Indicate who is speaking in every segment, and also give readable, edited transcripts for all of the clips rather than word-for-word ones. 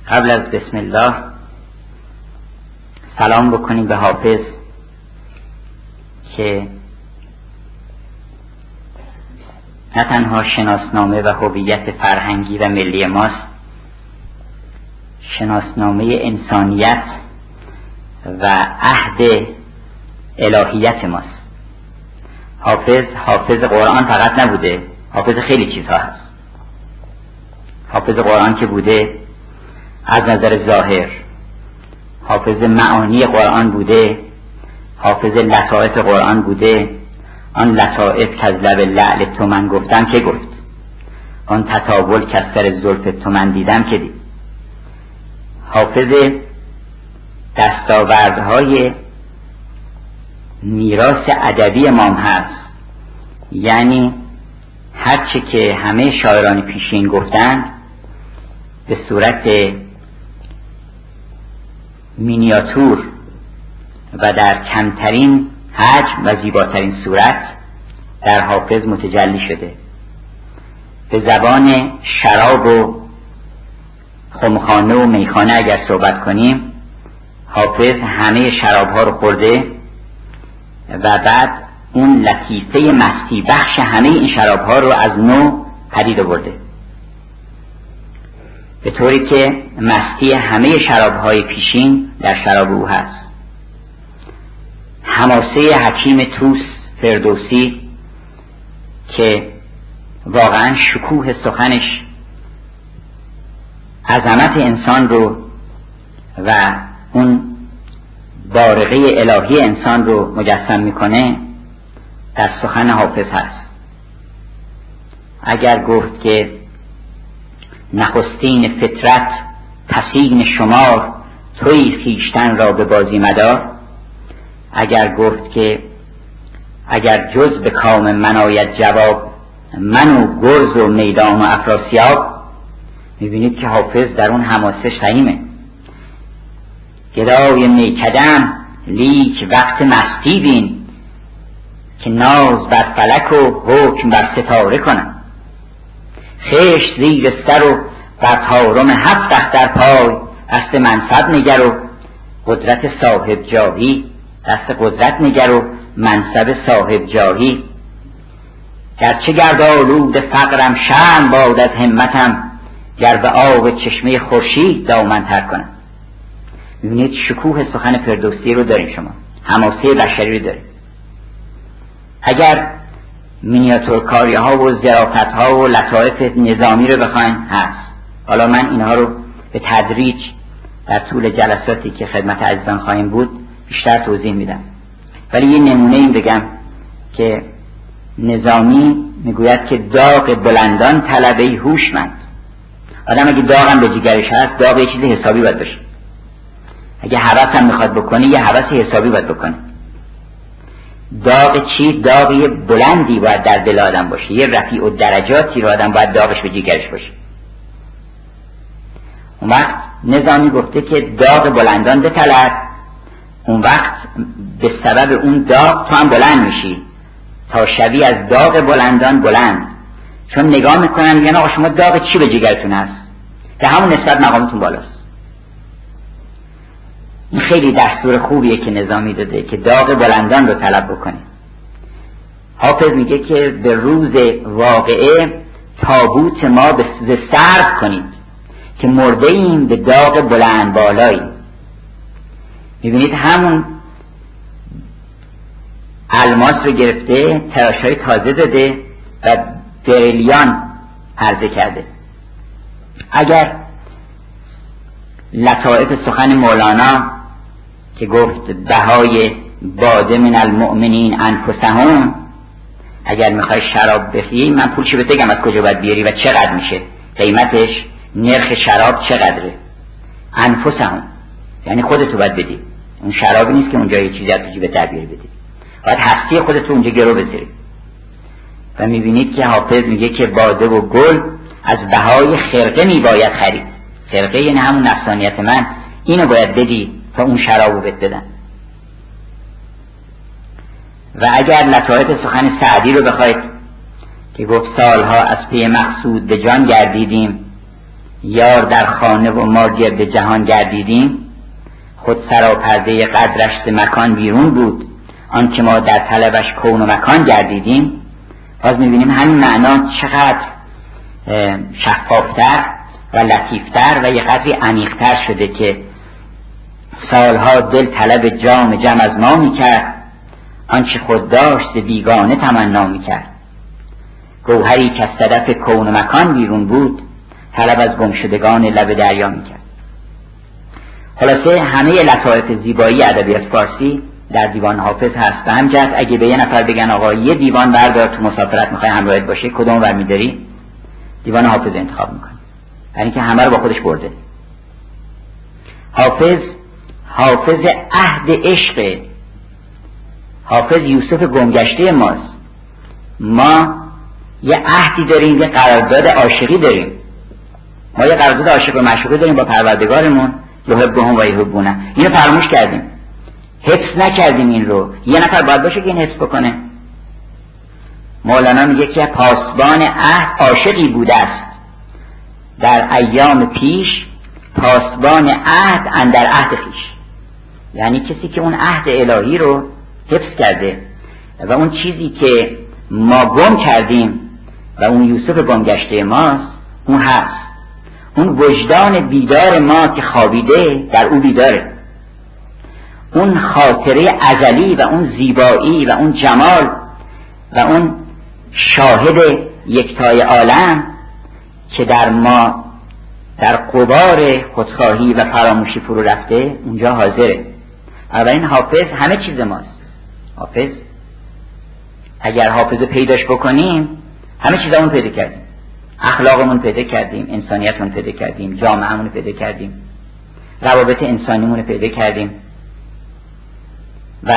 Speaker 1: قبل از بسم الله سلام بکنیم به حافظ که نه تنها شناسنامه و هویت فرهنگی و ملی ماست، شناسنامه انسانیت و عهد الهیت ماست. حافظ قرآن فقط نبوده، حافظ خیلی چیزها هست. حافظ قرآن که بوده از نظر ظاهر، حافظ معانی قرآن بوده، حافظ لطائف قرآن بوده. آن لطائف که از لب لعل تو من گفتم که گفت، آن تطاول که از سر زلف تو من دیدم که دید. حافظ دستاوردهای میراث ادبی ما هست، یعنی هرچه که همه شاعران پیشین گفتند به صورت مینیاتور و در کمترین حجم و زیباترین صورت در حافظ متجلی شده. به زبان شراب و خمخانه و میخانه اگر صحبت کنیم، حافظ همه شراب ها رو خورده و بعد اون لطیفه مستی بخش همه این شراب ها رو از نو پدید آورده، به طوری که مستی همه شراب های پیشین در شراب او هست. حماسه حکیم طوس فردوسی که واقعا شکوه سخنش عظمت انسان رو و اون بارقه الهی انسان رو مجسم میکنه در سخن حافظ هست. اگر گفت که نخستین فطرت پسین شمار، توی خویشتن را به بازی مدار. اگر گفت که اگر جز به کام من آید جواب، من و گرز و میدان و افراسیاب. میبینید که حافظ در اون حماسه فهیمه. گدای میکدم لیک وقت مستی بین، که ناز بر فلک و حکم بر ستاره کنم. خشت زیر سر و بر طارم 7 اختر پای، دست منصب نگر و قدرت صاحب جاهی. دست قدرت نگر و منصب صاحب جاهی. گرچه گرد آلود فقرم شرم باد از همتم، گر به آب چشمه خورشید دامن تر کنم. میبینید شکوه سخن فردوسی رو داریم، شما حماسه بشری رو داریم. اگر مینیاتورکاری ها و ظرافت ها و لطائف نظامی رو بخواین هست. حالا من اینها رو به تدریج در طول جلساتی که خدمت عزیزان خواهیم بود بیشتر توضیح میدم، ولی یه نمونه این بگم که نظامی میگوید که داغ بلندان طلبه هوشمند. آدم اگه داغم به جگرش هست، داغ یه چیز حسابی باید باشه. اگه هوس هم میخواد بکنه، یه هوس حسابی باید بکنه. داغ چی؟ داغی بلندی باید در دل آدم باشه، یه رفیع و درجاتی رو آدم باید داغش به جگرش باشه. اون وقت نظامی گفته که داغ بلندان بطلب، اون وقت به سبب اون داغ تو هم بلند میشی، تا شوی از داغ بلندان بلند. چون نگاه میکنن میگن آقا شما داغ چی به جگرتون هست، که همون نسبت مقامتون بالاست. این خیلی دستور خوبیه که نظامی داده که داغ بلندان رو طلب بکنه. حافظ میگه که به روز واقعه تابوت ما به سرد کنید، که مرده ایم به داغ بلند بالایی. میبینید همون الماس رو گرفته، تراشهای تازه داده و بریلیان عرضه کرده. اگر لطائف سخن مولانا که گفت بهای باده من المؤمنین انفسهم، اگر میخوای شراب بخری من پولشو بگم از کجا باید بیاری و چقدر میشه قیمتش، نرخ شراب چقدره. انفسهم یعنی خودتو باید بدی، اون شرابی نیست که اونجا یه چیزی از تو جیبت در بیاری بدی، باید هستی خودتو اونجا گرو بذاری. و میبینید که حافظ میگه که باده و گل از بهای خرقه میباید خرید. خرقه یعنی همون نفسانیت من، اینو باید بدی تا اون شرابو بهت بدن. و اگر لطائف سخن سعدی رو بخواید که گفت سالها از پی مقصود به جان گردیدیم، یار در خانه و ما گرد جهان گردیدیم، خود سراپرده قدرش ز مکان بیرون بود، آن که ما در طلبش کون و مکان گردیدیم. باز میبینیم همین معنا چقدر شفافتر و لطیفتر و یه قدری عمیقتر شده که سالها دل طلب جام جم از ما میکرد، آنچه خود داشت بیگانه تمنا میکرد. گوهری که از صدف کون و مکان بیرون بود، طلب از گمشدگان لب دریا میکرد. خلاصه همه لطایف زیبایی ادبیات فارسی در دیوان حافظ هست. به همین جهت اگه به یه نفر بگن آقا یه دیوان بردار تو مسافرت میخوای همراهت باشه، کدوم برمیداری؟ دیوان حافظ انتخاب میکنه، یعنی اینکه همه رو با خودش برده. حافظ عهد عشق، حافظ یوسف گمگشته ماست. ما یه عهدی داریم، یه قرارداد عاشقی داریم. ما یه قرارداد عاشق و معشوقی داریم با پروردگارمون، یحبهم و یحبونه. اینو فراموش کردیم، حفظ نکردیم این رو. یه نفر باید باشه که این حفظ بکنه. مولانا میگه که پاسبان عهد عاشقی بوده است، در ایام پیش پاسبان عهد اندر عهد خویش. یعنی کسی که اون عهد الهی رو حفظ کرده و اون چیزی که ما گم کردیم و اون یوسف گمگشته ماست، اون هست. اون وجدان بیدار ما که خوابیده در او بیداره. اون خاطره ازلی و اون زیبایی و اون جمال و اون شاهد یکتای عالم که در ما در غبار خودخواهی و فراموشی فرو رفته اونجا حاضره. اولین حافظ همه چیز ماست. حافظ اگر حافظ پیداش بکنیم همه چیزمون پیدا کردیم. اخلاقمون پیدا کردیم، انسانیتمون پیدا کردیم، جامعهمون پیدا کردیم، روابط انسانیمون پیدا کردیم و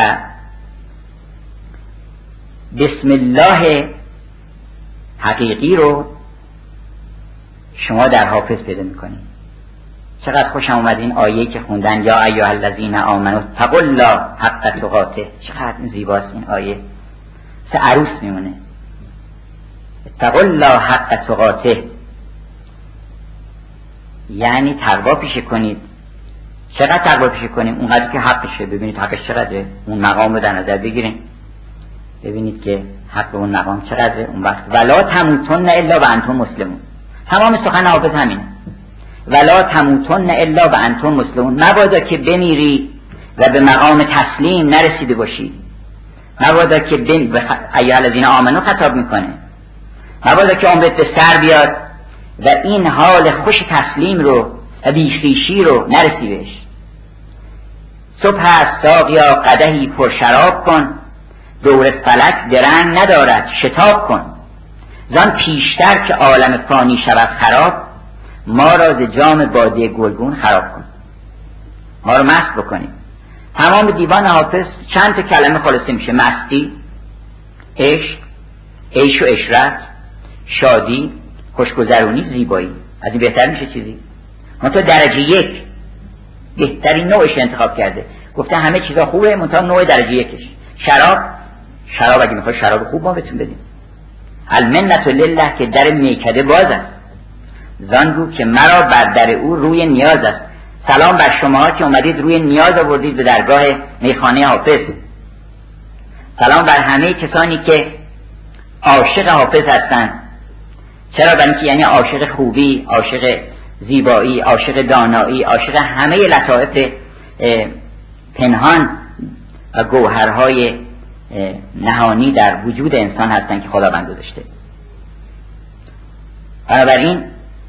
Speaker 1: بسم الله حقیقی رو شما در حافظ پیدا میکنید. چقدر خوشم اومد این آیه‌ای که خوندن، یا ایها الذین آمنوا اتقوا الله حق تقاته. چقدر زیباست این آیه، سه عروس میمونه. اتقوا الله حق تقاته یعنی تقوا پیشه کنید. چقدر تقوا پیشه کنیم؟ اونقدر که حقشه. ببینید حقش چقدره، اون مقام رو در نظر بگیریم، ببینید که حق اون مقام چقدره. اون وقت ولا تموتن الا و انتم مسلمون. تمام سخن حافظ همینه، ولا تموتن الا و انتم مسلمون. مبادا که بمیری و به مقام تسلیم نرسیده باشی. مبادا که ایها الذین آمنوا خطاب میکنه، مبادا که عمرت به سر بیاد و این حال خوش تسلیم رو و بیخیشی رو نرسی بهش. صبح است ساقیا قدحی پر شراب کن، دور فلک درنگ ندارد شتاب کن. زان پیشتر که عالم فانی شود خراب، ما را ز جام باده گلگون خراب کن. ما رو مست بکنیم. تمام دیوان حافظ چند تا کلمه خلاصه میشه: مستی، عشق، عیش و عشرت، شادی، خوشگذرونی، زیبایی. از این بهتر میشه چیزی؟ منتها درجه یک بهترین نوعش انتخاب کرده، گفته همه چیزا خوبه منتها نوع درجه یکش. شراب اگه میخوای شراب خوب ما بهتون بدیم. المنت لله که در میکده باز است، زانگو که مرا بر در او روی نیاز است. سلام بر شما که اومدید روی نیاز آوردید به درگاه میخانه حافظ. سلام بر همه کسانی که عاشق حافظ هستند. چرا؟ برای اینکه یعنی عاشق خوبی، عاشق زیبایی، عاشق دانایی، عاشق همه لطایف پنهان و گوهرهای نهانی در وجود انسان هستند که خداوند گذاشته. بنابراین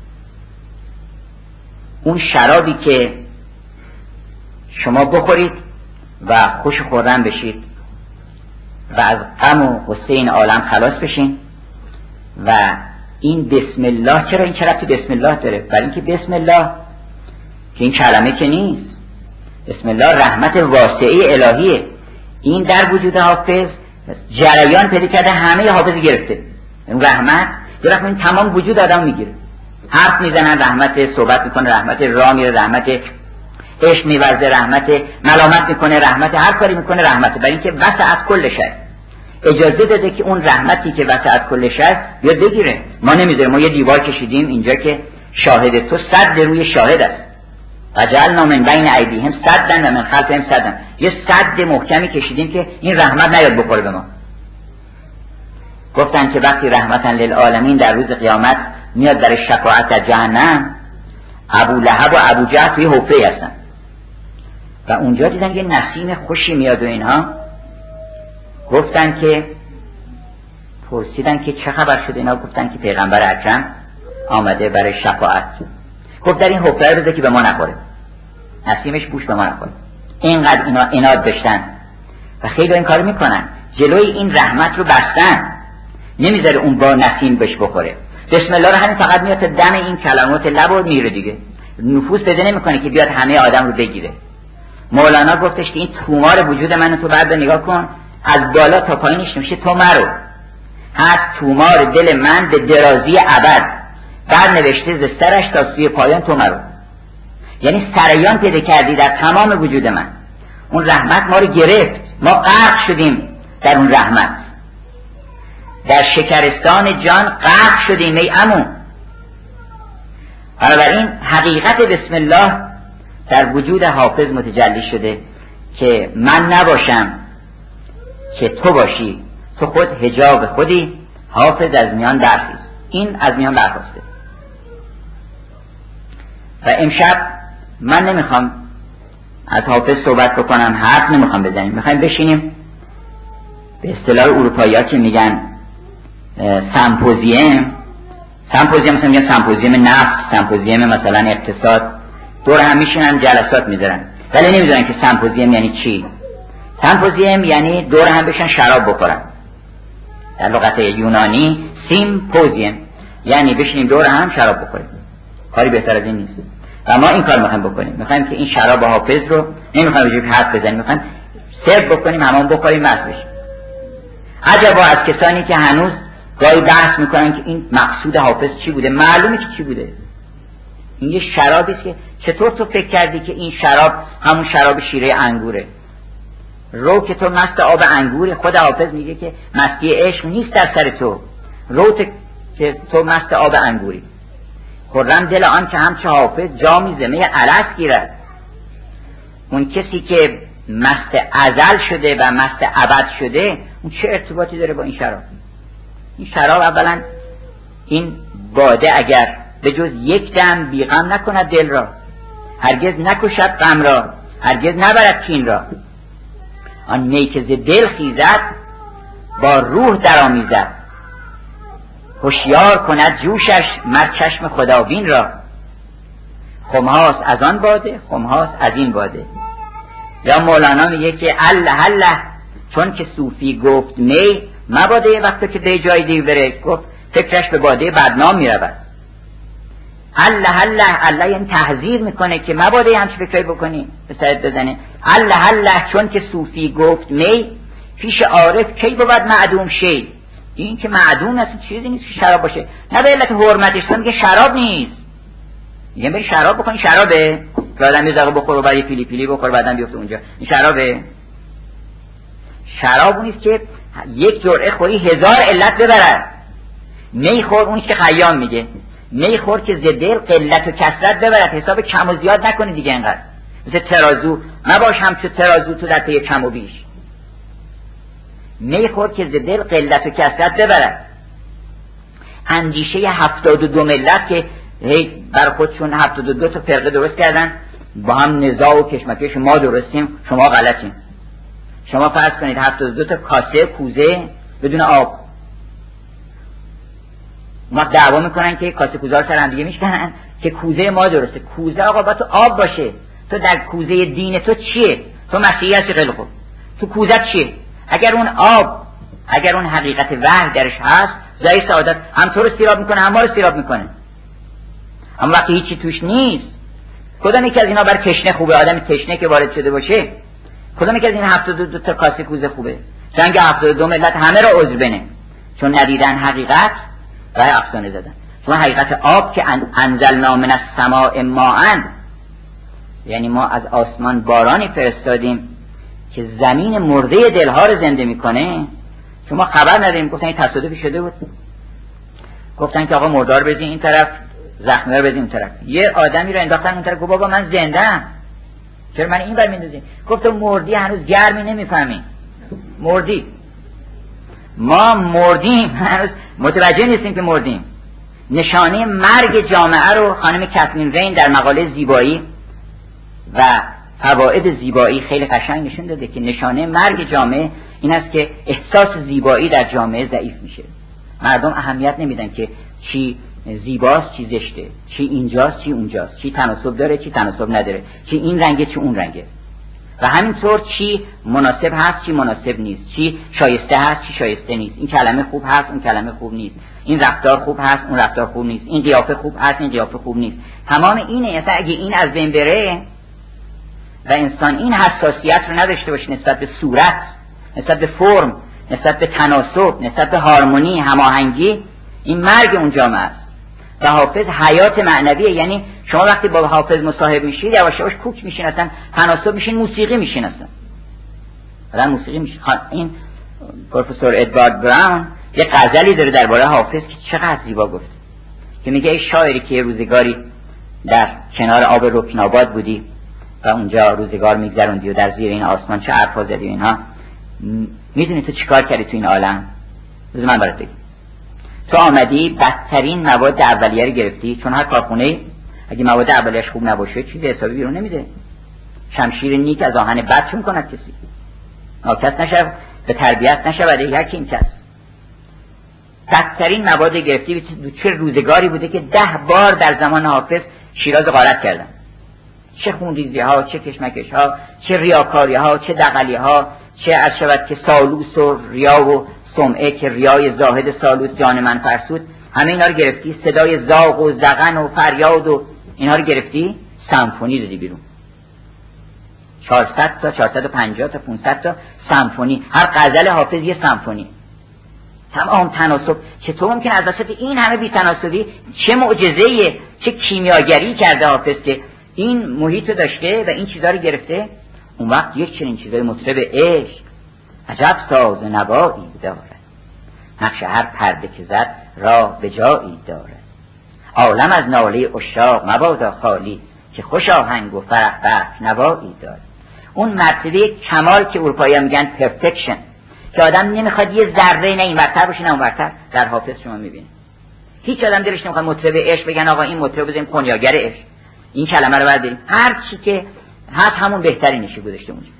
Speaker 1: اون شرابی که شما بخورید و خوش خورم بشید و از غم و غصه این عالم خلاص بشین. و این بسم الله، چرا این چرا تو بسم الله داره؟ برای اینکه بسم الله که این کلمه که نیست، بسم الله رحمت واسعه الهیه. این در وجود حافظ جریان پیدا کرده، همه حافظ گرفته. این رحمت یه وقت این تمام وجود آدم میگیره. حرف میزنن رحمت، صحبت میکنه رحمت، راه میره رحمت، عشق میورزه رحمت، ملامت میکنه رحمت، هر کاری میکنه رحمت. برای اینکه وسع از کلش هست، اجازه داده که اون رحمتی که وسع از کلش هست بیاد بگیره. ما نمیذاریم. ما یه دیوار کشیدیم اینجا که شاهد تو صد روی شاهد است. وجعلنا من بین ایدیهم سدا و من خلفهم سدا. یه سد محکمی کشیدیم که این رحمت نیاد بخوره به ما. گفتن که وقتی رحمتا للعالمین در روز قیامت میاد برای شفاعت در جهنم، ابو لهب و ابو جهل توی حفره هستن و اونجا دیدن یه نسیم خوشی میاد و اینها گفتن که پرسیدن که چه خبر شده، اینا گفتن که پیغمبر اکرم آمده برای شفاعت. گفت در این حفره بذار که به ما نخوره، نسیمش بوش به ما نخوره. اینقدر اینا عناد داشتن و خیلی این کار میکنن، جلوی این رحمت رو بستن، نمیذاره اون با نسیم بهش بخوره. بسم الله رو همین فقط میاد تا دم این کلمات لب و میره دیگه، نفوذ پیدا نمیکنه که بیاد همه آدم رو بگیره. مولانا گفتش که این تومار وجود منو تو بعد نگاه کن، از بالا تا پایینش نمیشه تو مرو، هست تومار دل من به درازی ابد، بعد نوشته ز سرش تا سوی پایان تو مرو. یعنی سریان پیدا کردی در تمام وجود من. اون رحمت ما رو گرفت، ما غرق شدیم در اون رحمت، در شکرستان جان غرق شدیم ای عمو. بنابراین حقیقت بسم الله در وجود حافظ متجلی شده که من نباشم که تو باشی، تو خود حجاب خودی، حافظ از میان برخیز. این از میان برخواسته. و امشب من نمیخوام از حافظ صحبت بکنم، حرف نمیخوام بزنیم، میخوایم بشینیم به اصطلاح اروپایی ها که میگن سمپوزیم مثلا میگن سمپوزیم نفت، سمپوزیم مثلا اقتصاد، دور هم میشینن جلسات میذارن، ولی نمیدونن که سمپوزیم یعنی چی. سمپوزیم یعنی دور هم بشن شراب بخورن. در لغت یونانی سیمپوزیم یعنی بشینیم دور هم شراب بخوریم. کاری بهتر از این نیست و ما این کار میخوایم بکنیم. میخوایم که این شراب حافظ رو نمیخوایم بجوری حرف بزنیم، میخوایم سرو بکنیم، همون بخوریم مست بشیم. عجبا از کسانی که هنوز گاهی بحث میکنن که این مقصود حافظ چی بوده. معلومه که چی بوده. این یه شرابی است که چطور تو فکر کردی که این شراب همون شراب شیره انگوره؟ رو که تو مست آب انگوری. خود حافظ میگه که مستی عشق نیست در سر تو، رو که تو مست آب انگوری. خرم دل آن که همچه حافظ جامی زمه الست گیرد. اون کسی که مست ازل شده و مست ابد شده، اون چه ارتباطی داره با این شراب؟ این شراب اولا این باده اگر به جز یک دم بیغم نکند دل را، هرگز نکشد غم را، هرگز نبرد کین را. آن می که ز دل خیزد با روح درآمیزد، هوشیار کند جوشش مر چشم خدابین را. خمهاست از آن باده، خمهاست از این باده. یا مولانا میگه که الله الله چون که صوفی گفت می مباده وقتی که به جای دیگه بره، گفت فکرش به باده بدنام میرود. الله الله الله یعنی تحذیر میکنه که مباده همچه فکرایی بکنی به سرت بزنه. الله الله چون که صوفی گفت می پیش عارف کی بود معدوم شی. این که معدوم است چیزی نیست که شراب باشه، نه به علت حرمتش، تو میگه شراب نیست، میگه بری شراب بکنی. شرابه که آدم یه ذره بخوره و بعد یه پیلی پیلی بخوره بعدم بیفته اونجا، این شرابه؟ شراب نیست که یک جرعه خوری 1000 علت ببرد. میخور اونی که خیام میگه، میخور که ز دل قلت و کثرت ببرد، حساب کم و زیاد نکنی دیگه. انقدر مثل ترازو نباش همچه ترازو تو در پی کم و بیش. میخور که ز دل قلت و کثرت ببرد. اندیشه 72 ملت که بر خودشون 72 تا فرقه درست کردن، با هم نزاع و کشمکش، ما درستیم شما غلطیم. شما فرض کنید 72 تا کاسه کوزه بدون آب، ما دعوا میکنن که کاسه کوزه ها سر هم دیگه میشکنن که کوزه ما درسته. کوزه آقا باید تو آب باشه. تو در کوزه دین تو چیه؟ تو مسیحی هستی، خیلی خوب، تو کوزه چیه؟ اگر اون آب، اگر اون حقیقت وحی درش هست، زای سعادت هم تو رو سیراب میکنه هم ما رو سیراب میکنه. اما وقتی هیچی توش نیست، کدام یکی از اینا بر تشنه خوبه؟ آدم تشنه که وارد شده باشه، کدام یکی از این 72 تا کاسه کوزه خوبه؟ جنگ 72 ملت همه را عذر بنه، چون ندیدن حقیقت و افسانه زدن. چون حقیقت آب که انزلنا من السماء ماء، یعنی ما از آسمان بارانی فرستادیم که زمین مرده دلها رو زنده میکنه. شما خبر نداریم. گفتن این تصادفی شده بود، گفتن که آقا مردار بزین این طرف زخمی رو بدیم اون طرف. یه آدمی رو انداختن اون طرف، گفت بابا من زنده‌ام، چرا من این بر میندازی؟ گفت تو مردی، هنوز گرمی نمیفهمی، مردی. ما مردیم، هنوز متوجه نیستیم که مردیم. نشانه مرگ جامعه رو خانم کاترین رین در مقاله زیبایی و فواید زیبایی خیلی قشنگ نشون داده که نشانه مرگ جامعه این است که احساس زیبایی در جامعه ضعیف میشه. مردم اهمیت نمیدن که چی زیباست چی زشته، چی اینجاست چی اونجاست، چی تناسب داره چی تناسب نداره، چی این رنگه چی اون رنگه، و همینطور چی مناسب هست چی مناسب نیست، چی شایسته هست چی شایسته نیست، این کلمه خوب هست اون کلمه خوب نیست، این رفتار خوب هست اون رفتار خوب نیست، این قیافه خوب هست این قیافه خوب نیست. تمام اینه. اصلا اگه این از بین بره و انسان این حساسیت رو نداشته باشه نسبت به صورت، نسبت به فرم، نسبت به تناسب، نسبت به هارمونی، هماهنگی، این مرگ اون جامعه است. و حافظ حیات معنویه. یعنی شما وقتی با حافظ مصاحب میشید یواش یواش کوک میشین، اصلا تناسب میشین، موسیقی میشین، اصلا موسیقی میشین. این پروفسور ادوارد براون یه غزلی داره درباره حافظ که چقدر زیبا گفت، که میگه ای شاعری که یه روزگاری در کنار آب رکناباد بودی و اونجا روزگار میگذروندی و در زیر این آسمان چه حرفا زدی و اینها، میدونی تو چیکار کردی تو این عالم؟ بذار من برات بگم. تو آمدی بدترین مواد اولیه رو گرفتی، چون هر کارخونه اگه مواد اولیه‌اش خوب نباشه چیز حسابی بیرون نمیده. شمشیر نیک از آهن بد چون کند کسی، ناکس نشود به تربیت نشود یکی این کس. بدترین مواد گرفتی. چه روزگاری بوده که 10 بار در زمان حافظ شیراز غارت کردن، چه خونریزی ها، چه کشمکش ها، چه ریاکاری ها، چه دغلی ها، چه از شود که سالوس و ریا و سمعه که ریای زاهد سالوس جان من فرسود، همه اینا رو گرفتی، صدای زاغ و زغن و فریاد و اینا رو گرفتی، سمفونی دادی بیرون. 400 تا 450 تا 500 تا سمفونی، هر غزل حافظ یه سمفونی. تمام تناسب. چطور ممکن از وسط این همه بی‌تناسبی چه معجزه‌ای، چه کیمیاگری کرده حافظ که این محیط رو داشته و این چیزا رو گرفته؟ اون وقت یک چنین چیزای مطرب عشق عجب ساز نوایی دارد، نقش هر پرده که زد راه به جایی دارد، عالم از ناله عشاق مبادا خالی، که خوش آهنگ و فرح بخش نوایی دارد. اون مرتبه کمال که اروپایی‌ها میگن پرفکشن، که آدم نمیخواد یه ذره نه این ورتر باشه نه اون ورتر، در حافظ شما میبینید. هیچ آدم دلش نمیخواد مطرب عشق بگن آقا این مطرب بزنیم کنیاگر عشق، این کلمه رو برداریم، هر چی که هست همون بهترینشه گذاشته اونجا.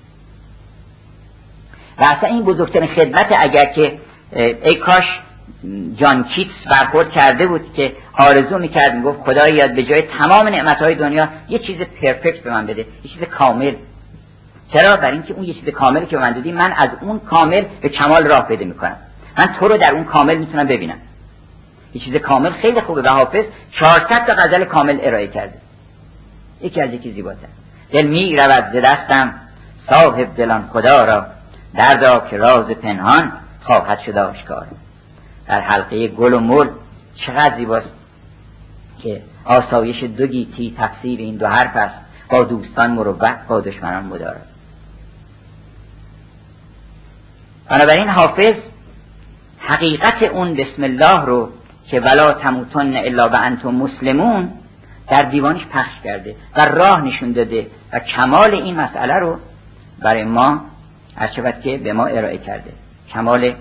Speaker 1: و اصلا این بزرگترین خدمت، اگر که ای کاش جان کیتس برخورد کرده بود که آرزو میکرد، میگفت خدایا به جای تمام نعمتهای دنیا یه چیز پرفکت به من بده، یه چیز کامل. چرا؟ برای اینکه اون یه چیز کاملی که به من دادی، من از اون کامل به کمال راه پیدا میکنم، من تو رو در اون کامل میتونم ببینم. یه چیز کامل خیلی خوبه و حافظ 400 تا غزل کامل ارائه کرده، یکی از یکی زیباتر. دل می رود ز دستم صاحب دلان خدا را، دردا که راز پنهان خواهد شد آشکار. در حلقه گل و مل چقدر زیباست که آسایش دو گیتی تفسیر این دو حرف است، با دوستان مروت با دشمنان مدارا. بنابراین حافظ حقیقت اون بسم الله رو که ولا تموتن الا و انتم مسلمون در دیوانش پخش کرده و راه نشون داده و کمال این مسئله رو برای ما هرچند که به ما ارائه کرده، کمال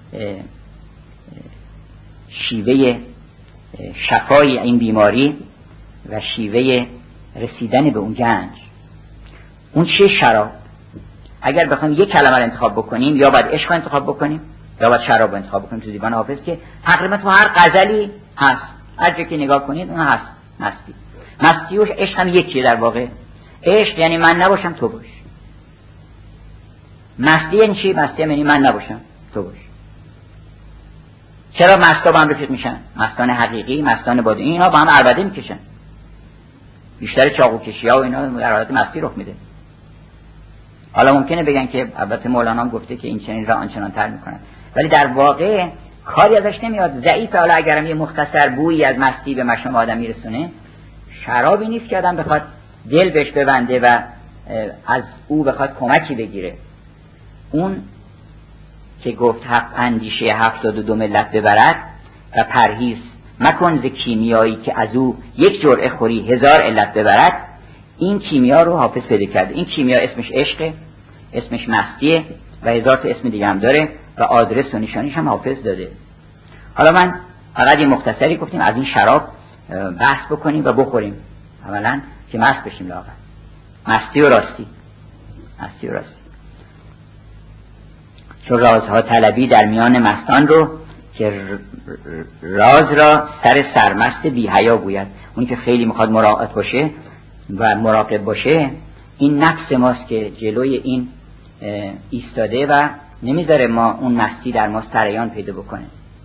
Speaker 1: شیوه شفای این بیماری و شیوه رسیدن به اون گنج. اون چه شراب؟ اگر بخوایم یک کلمه رو انتخاب بکنیم، یا باید عشق رو انتخاب بکنیم یا باید شراب رو انتخاب بکنیم. تو دیوان حافظ که تقریبا تو هر غزلی هست، هر جا که نگاه کنید اون هست. مستی و عشق هم یکیه در واقع. عشق یعنی من نباشم تو باش. مستی یعنی چی؟ مستی یعنی من نباشم تو باش. چرا مستا با هم رفیق میشن؟ مستان حقیقی، مستان باطنی، اینا با هم عربده میکشن. بیشتر چاقو کشی ها و اینا در حالت مستی رخ میده. حالا ممکنه بگن که البته مولانا هم گفته که این چنین را آنچنان تر میکنن، ولی در واقع کاری ازش نمیاد، ضعیفه. حالا اگرم یه مختصر بویی از مستی به مشام آدم میرسونه، شرابی نیست که آدم بخواد دل بهش ببنده و از او بخواد کمکی بگیره. اون که گفت اندیشه 72 ملت ببرد و پرهیز مکن ز کیمیایی که از او یک جرعه خوری 1000 علت ببرد. این کیمیا رو حافظ پیدا کرده. این کیمیا اسمش عشقه، اسمش مستیه و 1000 تا اسم دیگه هم داره و آدرس و نشانیش هم حافظ داده. حالا من فقط یه مختصری گفتیم از این شراب بحث بکنیم و بخوریم، اولا که مست بشیم لااقل. مستی و راستی، مستی و راستی. چون رازها طلبی در میان مستان رو که راز را سر سرمست بی حیا گوید. اونی که خیلی میخواد مراقب باشه و مراقب باشه، این نفس ماست که جلوی این ایستاده و نمیذاره ما اون مستی در ما سریان پیدا بکنه.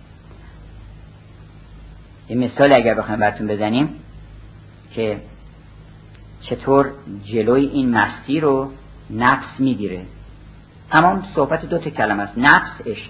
Speaker 1: یه مثال اگر بخوایم براتون بزنیم که چطور جلوی این مستی رو نفس میگیره. تمام صحبت 2 تا کلمه است: نفس، عشق.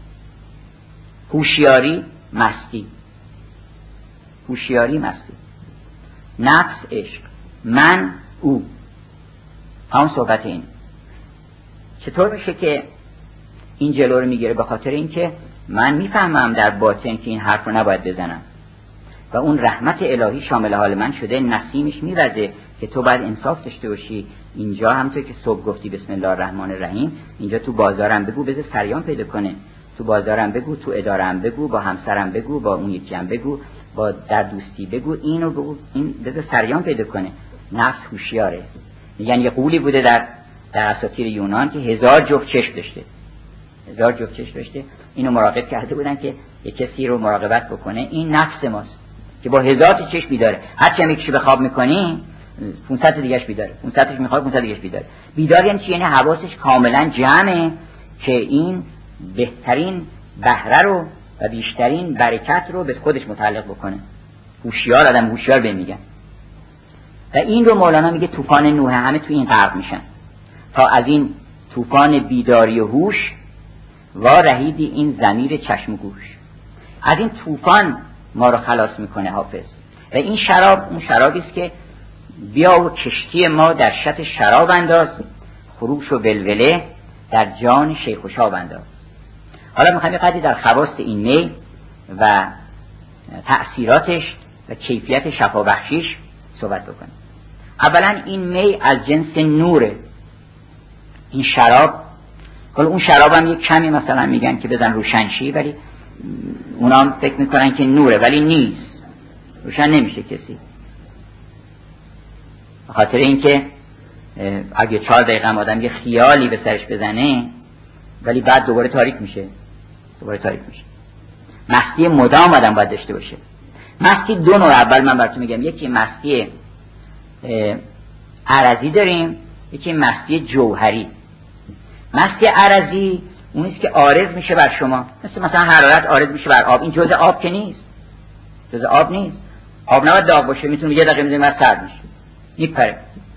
Speaker 1: هوشیاری، مستی. هوشیاری، مستی. نفس، عشق. من، او. همون صحبت این. چطور میشه که این جلو رو میگیره؟ به خاطر اینکه من میفهمم در باطن که این حرف رو نباید بزنم و اون رحمت الهی شامل حال من شده، نسیمش میوزه که تو باید انصاف داشته باشی. اینجا همونطور که صبح گفتی بسم الله الرحمن الرحیم، اینجا تو بازارم بگو بذار سریان پیدا کنه، تو بازارم بگو، تو ادارم بگو، با همسرم بگو، با اون یکی هم بگو، با در دوستی بگو، اینو بگو، این بذار سریان پیدا کنه. نفس هوشیاره. یعنی یه قولی بوده در اساطیر یونان که 1000 جفت چشم داشته، 1000 جفت چشم داشته. اینو مراقب کرده بودن که یه کسی رو مراقبت بکنه. این نفس ماست که با 1000 تا چشم بیداره. هر چی یکیشو به خواب میکنی 500 دیگه‌اش بیداره، 500 میخواد 500 دیگه‌اش بیداره. بیدار یعنی چی؟ یعنی حواسش کاملا جمعه که این بهترین بهره رو و بیشترین برکت رو به خودش متعلق بکنه. هوشیار، آدم هوشیار به میگن. و این رو مولانا میگه طوفان نوح، همه تو این غرق میشن. تا از این طوفان بیداری و هوش وا رهیدی این ضمیر چشم و گوش. از این طوفان ما رو خلاص میکنه حافظ. و این شراب اون شرابی است که بیا و کشتی ما در شط شراب انداز، خروش و ولوله در جان شیخ و شاب انداز. حالا میخوایم یه قدری در خواص این می و تأثیراتش و کیفیت شفابخشیش صحبت بکنیم. اولا این می از جنس نوره. این شراب، حالا اون شراب هم یک کمی مثلا میگن که بزن روشنشی، ولی اونا هم فکر میکنن که نوره ولی نیست، روشن نمیشه کسی. به خاطر اینکه اگه 4 دقیقه هم آدم یه خیالی به سرش بزنه ولی بعد دوباره تاریک میشه، دوباره تاریک میشه. مستی مدام آدم باید داشته باشه. مستی 2 نوع. اول من براتون میگم، یکی مستی عرضی داریم، یکی مستی جوهری. مستی عرضی اونیست که عارض میشه بر شما، مثلا حرارت عارض میشه بر آب. این جزء آب که نیست، جزء آب نیست. آب نباید داغ باشه، میتونه یه دقیقه میذاره سرد میشه، میپره.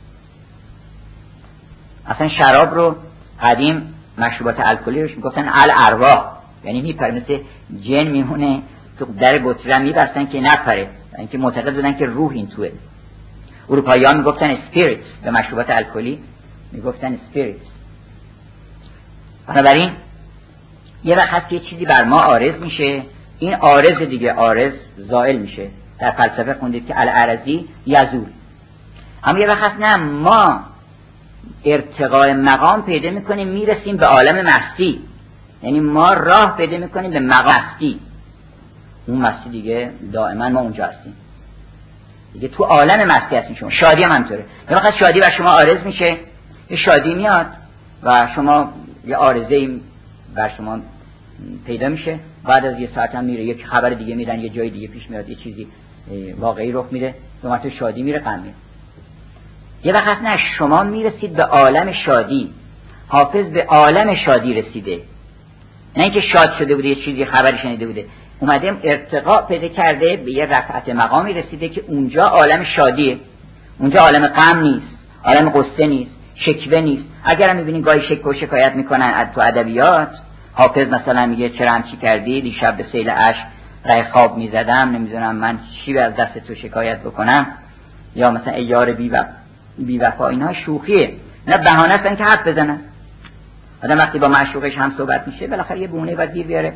Speaker 1: اصلا شراب رو قدیم مشروبات الکلی روش میگفتن الارواح، یعنی میپره، مثل جن میمونه تو در بطری هم میبستن که نپره، اینکه معتقد بودن که روح این توه. اروپایی‌ها میگفتن اسپریت، به مشروبات الکلی میگفتن اسپریت. بنابراین یه وقت یه چیزی بر ما عارض میشه، این عارض دیگه عارض زائل میشه. در فلسفه خوندید که العرضی یزول. اما یه وقت نه، ما ارتقاء مقام پیدا میکنیم، میرسیم به عالم مستی. یعنی ما راه پیدا میکنیم به مقام مستی. اون مستی دیگه دائما ما اونجا هستیم دیگه، تو عالم مستی هستیم. شما شادی هم همطوره. یه وقت شادی بر شما عارض میشه، یه شادی میاد و شما یه عارضه بر شما پیدا میشه، بعد از یه ساعت هم میره، یک خبر دیگه میدن، یه جای دیگه پیش میاد، یه چیزی واقعی رخ میده، دومت شادی میره، غم میره. یه وقت نه، شما میرسید به عالم شادی. حافظ به عالم شادی رسیده، نه اینکه شاد شده بوده، یه چیزی خبری شنیده بوده، اومده ارتقا پیدا کرده، به یه رفعت مقامی رسیده که اونجا عالم شادیه. اونجا عالم غم نیست، عالم قصه نیست، شکوه نیست. اگر هم میبینین گاهی شکوه و شکایت میکنن تو ادبیات، حافظ مثلا میگه چرا همچی کردی، دیشب به سیل اشک رای خواب میزدم، نمیدونم من چی از دست تو شکایت بکنم، یا مثلا ای یار بی وفا. اینها شوخیه، نه بهانه است که حرف بزنن. آدم وقتی با معشوقش هم صحبت میشه بالاخره یه بونه و گیر بیاره،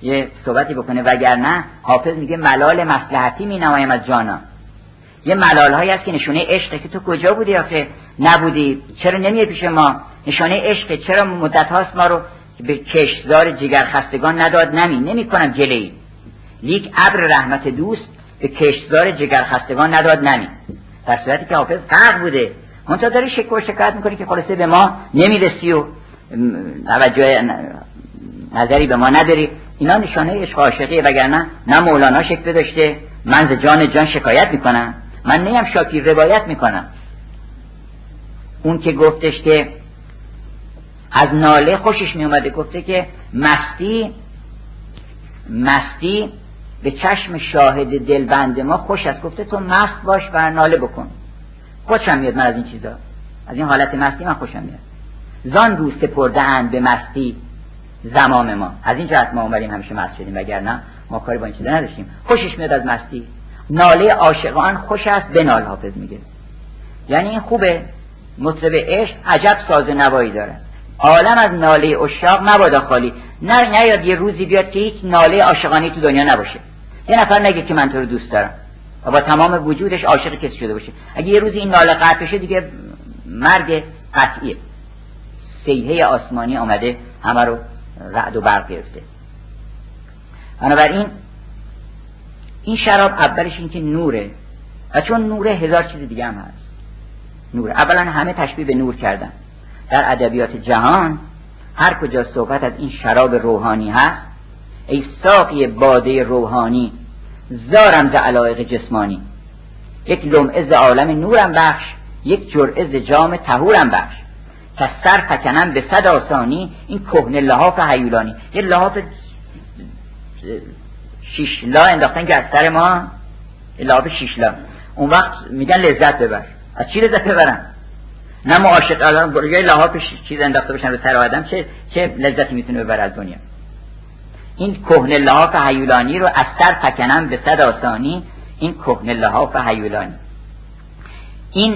Speaker 1: یه صحبتی بکنه، وگرنه حافظ میگه ملال مصلحتی می نمایم از جانا. یه ملال هایی هست که نشونه عشقه که تو کجا بودی آخه؟ نبودی، چرا نمیای پیش ما؟ نشانه عشقه، چرا مدت هاست ما رو به کشتزار جگر خستگان نداد؟ نمی کنم جلوی، لیک ابر رحمت دوست به کشتزار جگر خستگان نداد نمی. در صورتی که حافظ غرق بوده، منتها داری شکوه شکایت میکنی که خلاصه به ما نمیرسی و توجه نظری به ما نداری. اینا نشانه عشق عاشقیه، وگرنه نه مولانا شکوه داشته من ز جان شکایت میکنم، من نیم شاکیر روایت میکنم. اون که گفتش که از ناله خوشش میومده، گفته که مستی به چشم شاهد دلبند ما خوش است. گفته تو مست باش و ناله بکن، خوشم میاد من از این چیزا، از این حالت مستی من خوشم میاد. زان رو سپرده اند به مستی زمام ما، از این جهت ما اومدیم همیشه مست شدیم، وگرنه ما کاری با این چیزا نداشتیم. خوشش میاد از مستی. ناله عاشقان خوش است بنال، حافظ میگه، یعنی این خوبه. مطرب عشق عجب ساز و نوایی داره، عالم از ناله عشاق مبادا خالی. نیاد یه روزی بیاد که هیچ ناله عاشقانی تو دنیا نباشه، یه نفر نگه که من تو رو دوست دارم و با تمام وجودش عاشق کسی شده باشه. اگه یه روزی این ناله قطع بشه دیگه مرگ قطعیه، صیحه آسمانی آمده همه رو رعد و برق گرفته. بنابراین این شراب اولش این که نوره، و چون نوره هزار چیز دیگه هم هست. نوره اولا همه تشبیه به نور کردن. در ادبیات جهان هر کجا صحبت از این شراب روحانی هست، ای ساقی باده روحانی زارم ز علایق جسمانی، یک لمعه ز عالم نورم بخش، یک جرعه ز جام طهورم بخش، که سر فکنم به 100 آسانی، این کهنه لحاف هیولانی. یه لحاف 6 لا انداختن که از سر ما، لحاف 6 لا، اون وقت میگن لذت ببر. از چی لذت ببرن؟ نه ما عاشق الان یه لحاف چیز انداخته باشن به سر آدم، چه لذتی میتونه ببر از دنیا؟ این کهنه لحاف هیولانی رو از سر فکنم به 100 آسانی، این کهنه لحاف هیولانی. این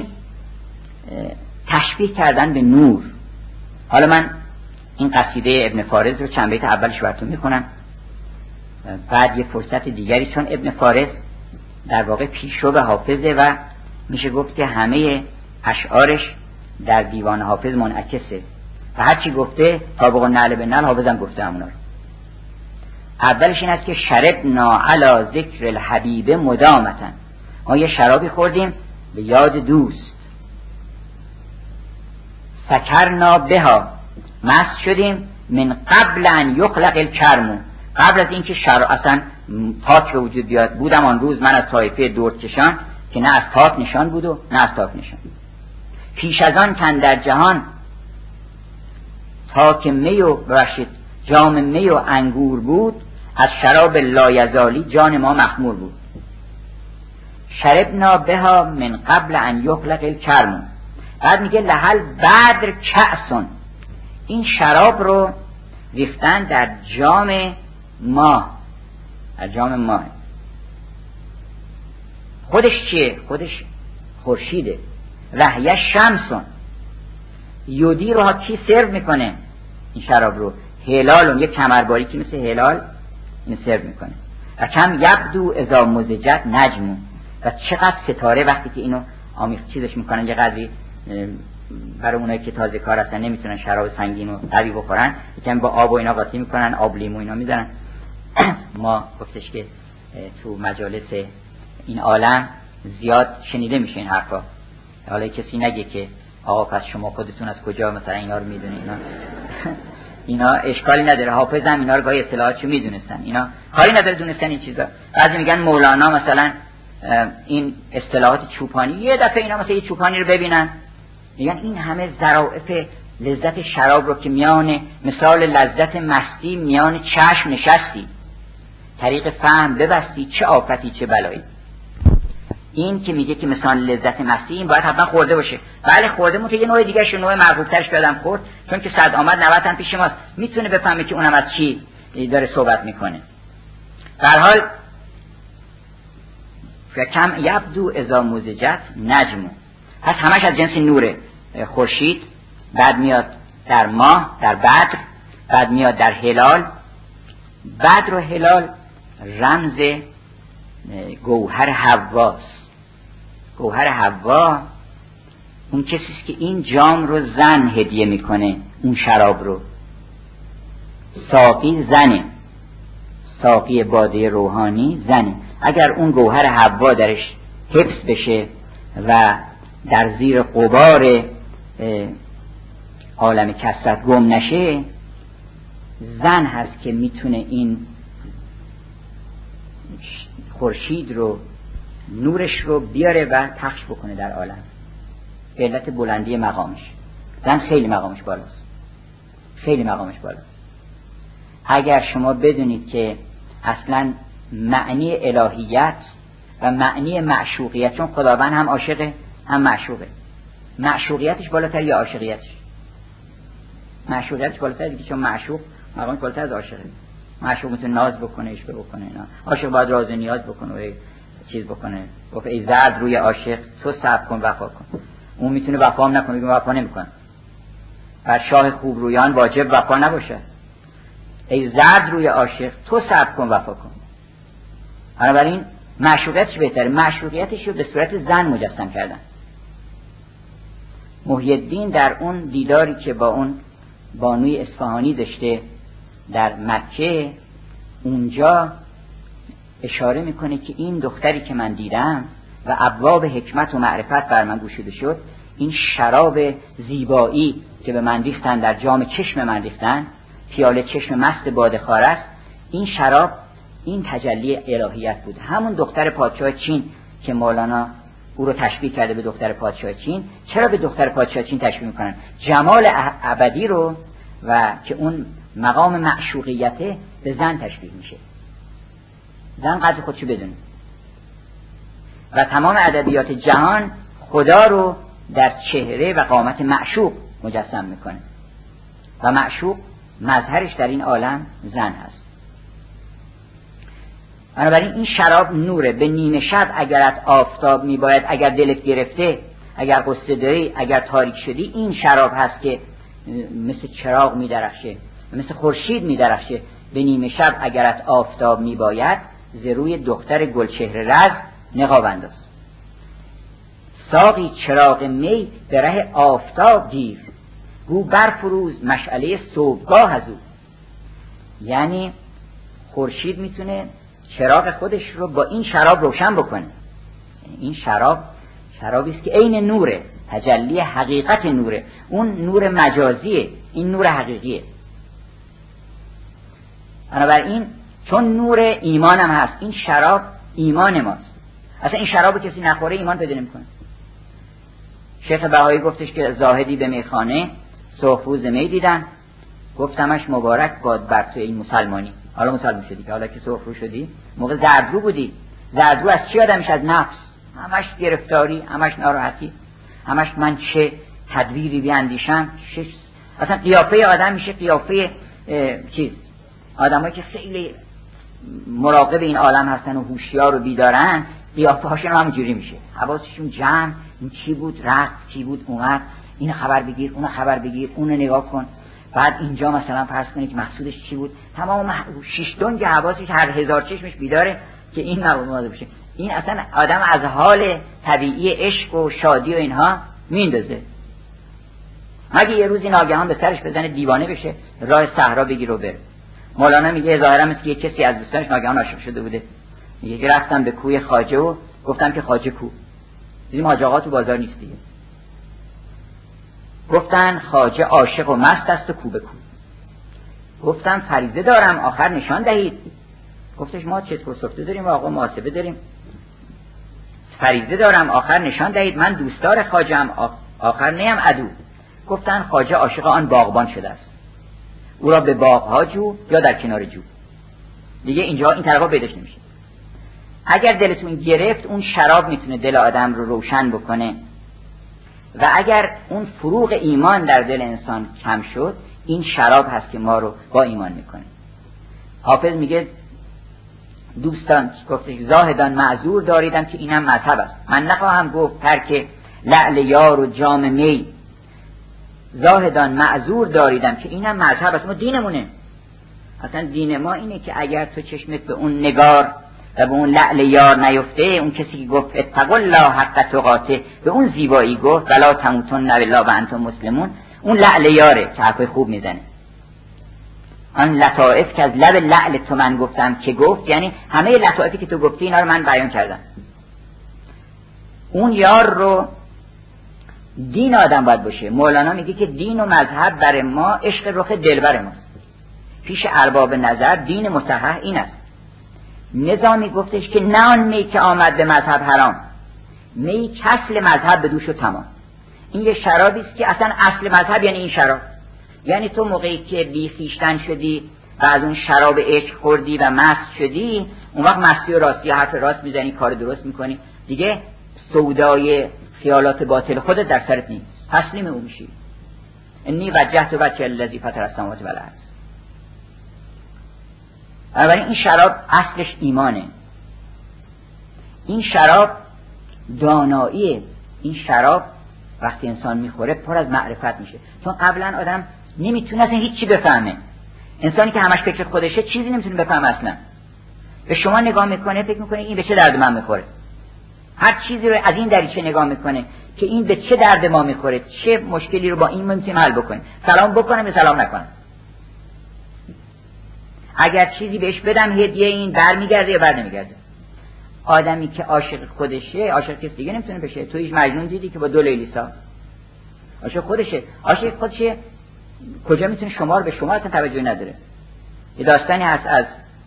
Speaker 1: تشبیه کردن به نور. حالا من این قصیده ابن فارز رو چند بیت اولش براتون میخونم، بعد یه فرصت دیگری، چون ابن فارز در واقع پیشرو به حافظه و میشه گفت که همه اشعارش در دیوان حافظ منعکسه و هرچی گفته طابق النعل به نعل حافظم گفته همونا رو. اولش این است که شربنا علی ذکر الحبیب مدامتن، ما یه شرابی خوردیم به یاد دوست. سکرنا بها، مست شدیم، من قبل ان یخلق الکرم، قبل از اینکه اصلا تاک به وجود بیاد. بودم آن روز من از طایفه دردکشان که نه از تاک نشان بود و نه از تاک نشان. پیش از آن کن در جهان تاک می و برشید جام می و انگور بود، از شراب لایزالی جان ما مخمور بود. شربنا بها من قبل ان یخلق الکرم. بعد میگه لحل بدر کأسون، این شراب رو ریختن در جام ماه، در جام ماه. خودش چیه؟ خودش خورشیده. وحیه شمسون، یودی رو کی سرو میکنه این شراب رو؟ هلالون، یک کمرباری که مثل هلال این سرو میکنه. و کم یبدو اذا مزجت نجمون، و چقدر ستاره وقتی که اینو آمیخت چیزش میکنن، یه قدری برای اونایی که تازه کار هستن نمیتونن شراب سنگین و قوی بخورن، یکم با آب و اینا قاطی میکنن، آب لیمو اینا میذارن. ما گفتش که تو مجالس این عالم زیاد شنیده میشه این حرفا. حالا کسی نگه که آقا پس شما خودتون از کجا مثلا اینا رو میدونید. اینا اشکالی نداره، حافظ هم اینا رو گاهی اصطلاحاتشو میدونستن، اینا کاری نداره دونستن این چیزا. بعضی میگن مولانا مثلا این اصطلاحات چوپانی، یه دفعه اینا مثلا یه چوپانی رو ببینن میگن این همه ظرافت لذت شراب رو که میان مثال لذت مستی میان چشم نشستی، طریق فهم ببستی، چه آفتی چه بلایی. این که میگه که مثلا لذت مستی این باید حتما خورده باشه. بله خورده، مون یه نوع دیگه ش، نوع مرغوب‌ترش بدم خورد، چون که 100 آمد 90 هم پیش ماست، میتونه بفهمه که اونم از چی داره صحبت میکنه. به هر حال کم یبدو اذا مزجت نجم، پس همش از جنس نوره. خورشید، بعد میاد در ماه، در بدر، بعد میاد در هلال، بدر و هلال رمز گوهر حواست. گوهر حوا اون کسیست که این جام رو زن هدیه میکنه، اون شراب رو. ساقی زنه، ساقی باده روحانی زنه. اگر اون گوهر حوا درش حفظ بشه و در زیر غبار عالم کثرت گم نشه، زن هست که میتونه این خورشید رو، نورش رو بیاره و پخش بکنه در عالم. به علت بلندی مقامش. زن خیلی مقامش بالاست، خیلی مقامش بالاست. اگر شما بدونید که اصلا معنی الهیت و معنی معشوقیت، چون خداوند هم عاشقه هم معشوقه، معشوقیتش بالاتر یا عاشقیتش؟ معشوقیتش بالاتر دیگه، چون معشوق مقامش بالاتر از عاشقه. معشوق میتونه ناز بکنه، عشق بکنه، اینا. عاشق باید راز و نیاز بکنه و چیز بکنه. گفت ای زرد روی عاشق تو صبر کن وفا کن. اون میتونه وفا هم نکنه، میگه وفا نمیکنه. بر شاه خوب رویان واجب وفا نباشه. ای زرد روی عاشق تو صبر کن وفا کن. بنابراین معشوقیتش بهتره. معشوقیتش رو به صورت زن مجسم کردن. محی الدین در اون دیداری که با اون بانوی اصفهانی داشته در مکه، اونجا اشاره میکنه که این دختری که من دیدم و ابواب حکمت و معرفت بر من گشوده شد، این شراب زیبایی که به من ریختن، در جام چشم من ریختن، پیاله چشم مست بادخوار است، این شراب این تجلی الهیت بود. همون دختر پادشاه چین که مولانا او رو تشبیه کرده به دختر پادشاه چین. چرا به دختر پادشاه چین تشبیه میکنن؟ جمال ابدی رو و که اون مقام معشوقیته به زن تشبیه میشه. زن قدر خودشو بدونه و تمام ادبیات جهان خدا رو در چهره و قامت معشوق مجسم میکنه و معشوق مظهرش در این عالم زن هست. بنابراین این شراب نوره. به نیمه شب اگرت آفتاب میباید، اگر دلت گرفته، اگر قصه داری، اگر تاریک شدی، این شراب هست که مثل چراغ میدرخشه، مثل خورشید میدرخشه. به نیمه شب اگرت آفتاب میباید، ز روی دختر گلچهره رز نقاب انداز. ساقی چراغ می به ره آفتاب گیر، گو برفروز مشعله صبحگاه از او. یعنی خورشید میتونه چراغ خودش رو با این شراب روشن بکنه. این شرابی است که عین نوره، تجلی حقیقت نوره. اون نور مجازیه، این نور حقیقیه. بنابراین چون نور ایمان هم هست، این شراب ایمان ماست. اصلا این شراب کسی نخوره ایمان پیدا نمیکنه. شیخ بهایی گفتش که زاهدی به میخانه سرخروز می دیدن، گفتمش مبارک باد بر تو این مسلمانی. حالا مسلمان شدی که حالا که سرخرو شدی، موقع زردرو بودی. زردرو از چی آدم میشه؟ از نفس. همش گرفتاری، همش ناراحتی، همش من چه تدبیری بیاندیشم. اصلا قیافه آدم میشه قیافه چیز. آدمایی که خیلی مراقب این عالم هستن و هوشیار و بیدارن، قیافه هاشون هم جوری میشه. حواسشون جمع، این چی بود رفت، چی بود اومد، این خبر بگیر، اون خبر بگیر، اون نگاه کن. بعد اینجا مثلا فرض کنید که مقصودش چی بود. تمام شش دنگ حواسش، هر هزار چشمش بیداره که این موضوع بشه. این اصلا آدم از حال طبیعی عشق و شادی و اینها میندازه. مگه یه روزی ناگهان به سرش بزنه دیوانه بشه، راه صحرا بگیر و بره. مولانا میگه ظاهرا مثل که کسی از دوستانش ناگهان عاشق شده بوده. میگه که رفتم به کوی خواجه و گفتم که خواجه کو. دیدیم حاج آقا تو بازار نیست دیگه. گفتن خواجه عاشق و مست است و کو به کو. گفتم فریضه دارم آخر نشان دهید. گفتش ما چطور سفته داریم و آقا محاسبه داریم. فریضه دارم آخر نشان دهید، من دوستدار خواجه‌ام آخر نیم عدو. گفتن خواجه عاشق آن باغبان شده است، او را به باغ‌ها جو یا در کنار جو. دیگه اینجا این طرفا پیداش نمیشه. اگر دلتون گرفت، اون شراب میتونه دل آدم رو روشن بکنه و اگر اون فروغ ایمان در دل انسان کم شد، این شراب هست که ما رو با ایمان میکنه. حافظ میگه دوستان گفتش زاهدان معذور داریدم که اینم مذهب است. من نخواهم گفت ترک لعل یار و جام می. زاهدان معذور داریدم که اینم مذهب است، ما دینمونه. اصلا دین ما اینه که اگر تو چشمت به اون نگار و به اون لعل یار نیفته، اون کسی که گفت اتقوا الله حق تقاته، به اون زیبایی گفت ولا تموتن الا وانتم مسلمون، اون لعل یاره که حرفای خوب میزنه. آن لطائف که از لب لعل تو من گفتم که گفت، یعنی همه لطائفی که تو گفتی اینا رو من بیان کردم. اون یار رو دین آدم باید باشه. مولانا میگه که دین و مذهب بر ما عشق رخ دلبر ماست. پیش ارباب نظر دین مصحح این است. نظامی گفتش که نه آن می که آمد به مذهب حرام، می کسل مذهب به دوش و تمام. این یه شرابی است که اصلا اصل مذهب یعنی این شراب. یعنی تو موقعی که بی خویشتن شدی و از اون شراب عشق خوردی و مست شدی، اون وقت مستی و راستی حرف راست میزنی، کار درست میکنی، دیگه سودای خیالات باطل خودت در سرت نیست، تسلیم او میشی. انی وجهت وجه الذی فطر السماوات والارض. بنابراین این شراب اصلش ایمانه. این شراب داناییه. این شراب وقتی انسان میخوره پر از معرفت میشه، چون قبلا آدم نمیتونه اصلا هیچی بفهمه. انسانی که همش فکر خودشه چیزی نمیتونه بفهمه اصلا. به شما نگاه میکنه فکر میکنه این به چه درد من میخوره. هر چیزی رو از این دریچه نگاه میکنه که این به چه درد ما میخوره، چه مشکلی رو با این میتونیم حل بکنیم. سلام بکنم یا سلام نکنم، اگر چیزی بهش بدم هدیه این برمیگرده یا بر نمیگرده. آدمی که عاشق خودشه عاشق کسی دیگه نمیتونه بشه. تو هیچ مجنون دیدی که با 2 لیلیسا عاشق خودشه؟ عاشق خودشه کجا میتونه شما رو به شما اصلا توجه نداره. یه داستانی هست از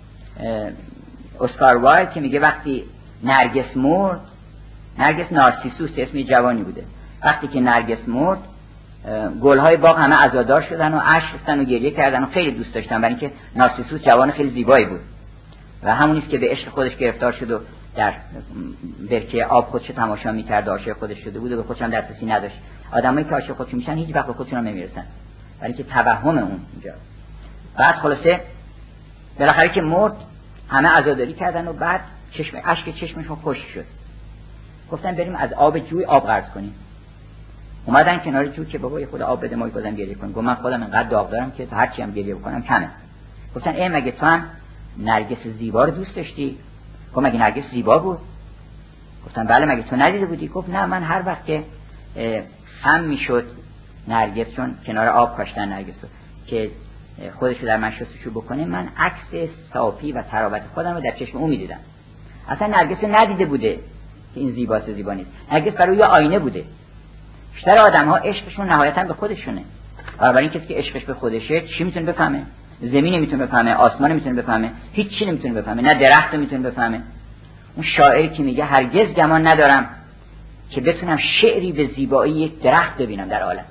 Speaker 1: اسکار وایلد که میگه وقتی نرگس مرد، نرگس نارسیسوس اسمی جوانی بوده، وقتی که نرگس مرد گلهای باغ همه عزادار شدن و اشک ریختن و گریه کردن و خیلی دوست داشتن، برای اینکه نارسیسوس جوان خیلی زیبایی بود و همونیست که به عشق خودش گرفتار شد و در برکه آب خودش تماشا می‌کرد، عاشق خودش شده بود و به خودش هم دسترسی نداشت. آدمایی که عاشق خودشون میشن هیچ وقت به خودشون هم نمیرسن، برای اینکه توهم اون اینجا. بعد خلاصه بالاخره که مرد همه عزاداری کردن و بعد اشک چشمشون خشک شد. گفتن بریم از آب جوی آب قرض کنیم. اومدن کنار جو که بابا خود آب بده ما خودم گریه کنیم. گفتم من خودم اینقدر داغ دارم که هر چی هم گریه بکنم کمه. گفتن ای مگه تو هم نرگس زیبا رو دوست داشتی؟ گفتم مگه نرگس زیبا بود؟ گفتم بله. مگه تو ندیده بودی؟ گفت نه، من هر وقت که خم میشد نرگس، چون کنار آب کاشتن نرگسو که خودشو در من شستشو بکنه، من عکس صافی و تراوت خودم رو در چشم اون میدیدم. اصلا نرگس ندیده بوده که این زیباست زیبا نیست. نرگس برای یه آینه بوده. بیشتر آدم‌ها عشقشون نهایتاً به خودشونه. برای این کسی که عشقش به خودشه چی میتونه بفهمه؟ زمین نمیتونه بفهمه، آسمان نمیتونه بفهمه، هیچ چی نمیتونه بفهمه، نه درخت میتونه بفهمه. اون شاعری که میگه هرگز گمان ندارم که بتونم شعری به زیبایی یک درخت ببینم در عالم